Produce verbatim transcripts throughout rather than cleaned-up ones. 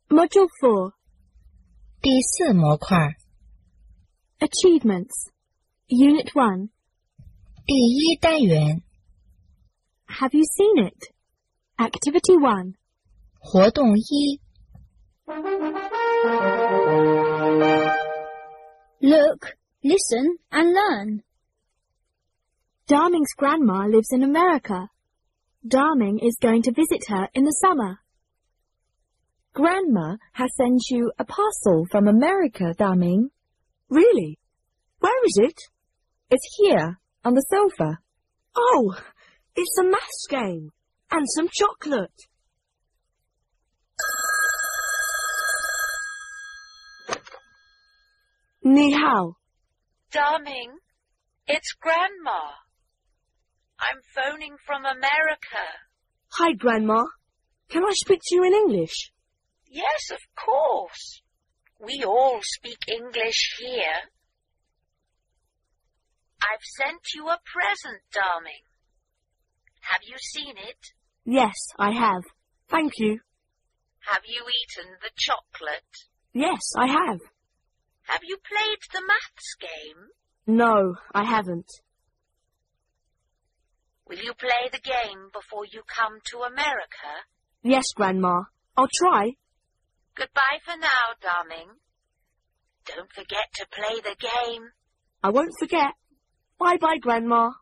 Module four. 第四模块 Achievements. Unit one. 第一单元 Have you seen it? Activity one. 活动一 Look, listen and learn. Darming's grandma lives in America. Darming is going to visit her in the summer. Grandma has sent you a parcel from America, Darming. Really? Where is it? It's here, on the sofa. Oh, it's a maths game and some chocolate. Ni hao. Darming, it's Grandma. I'm phoning from America. Hi, Grandma. Can I speak to you in English? Yes, of course. We all speak English here. I've sent you a present, Darming. Have you seen it? Yes, I have. Thank you. Have you eaten the chocolate? Yes, I have. Have you played the maths game? No, I haven't. Will you play the game before you come to America? Yes, Grandma. I'll try. Goodbye for now, Darming. Don't forget to play the game. I won't forget. Bye-bye, Grandma.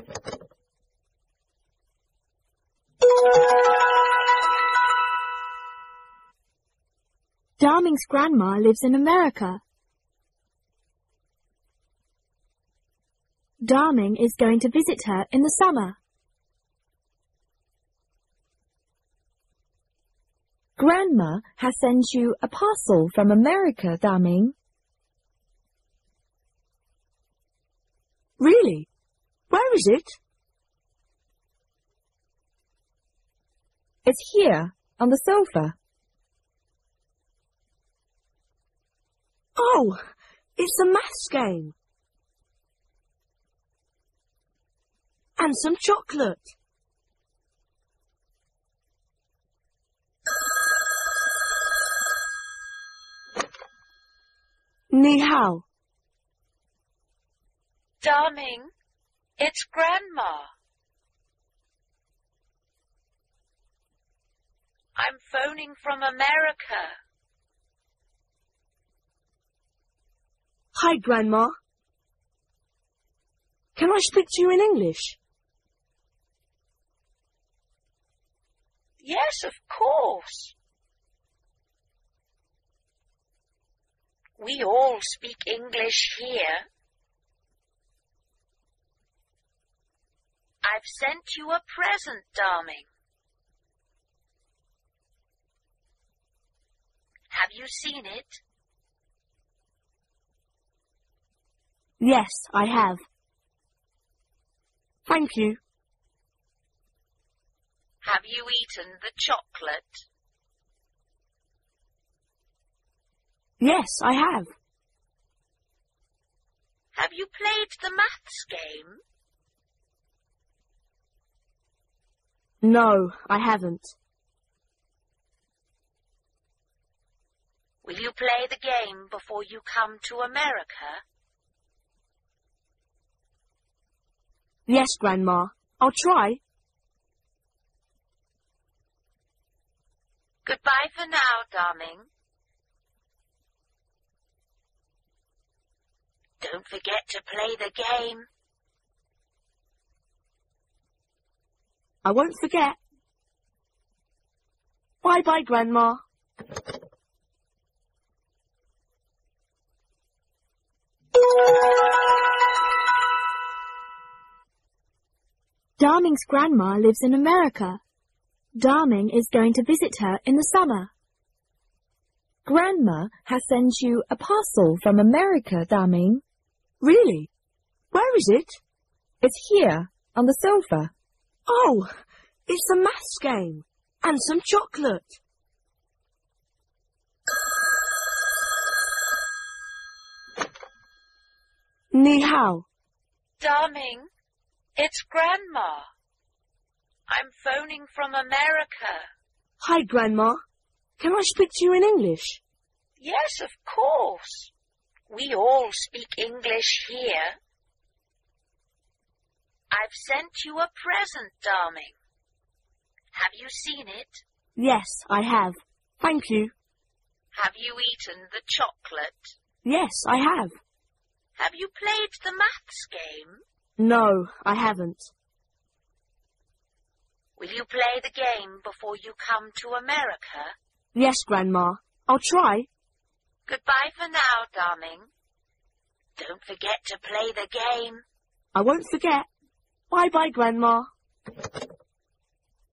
Darming's grandma lives in America. Darming is going to visit her in the summer. Grandma has sent you a parcel from America, Darming. Really? Where is it? It's here, on the sofa. Oh, it's a maths game. And some chocolate. Ni hao. Darming, it's Grandma. I'm phoning from America. Hi, Grandma. Can I speak to you in English? Yes, of course. We all speak English here. I've sent you a present, Darming. Have you seen it? Yes, I have. Thank you. Have you eaten the chocolate? Yes, I have. Have you played the maths game? No, I haven't. Will you play the game before you come to America? Yes, Grandma. I'll try. Goodbye for now, Darming. Don't forget to play the game. I won't forget. Bye-bye, Grandma. Darming's grandma lives in America. Darming is going to visit her in the summer. Grandma has sent you a parcel from America, Darming. Really? Where is it? It's here, on the sofa. Oh, it's a maths game and some chocolate. Ni hao. Darming, it's Grandma. I'm phoning from America. Hi, Grandma. Can I speak to you in English? Yes, of course. We all speak English here. I've sent you a present, darling. Have you seen it? Yes, I have. Thank you. Have you eaten the chocolate? Yes, I have. Have you played the maths game? No, I haven't. Will you play the game before you come to America? Yes, Grandma. I'll try. Goodbye for now, darling. Don't forget to play the game. I won't forget. Bye-bye, Grandma.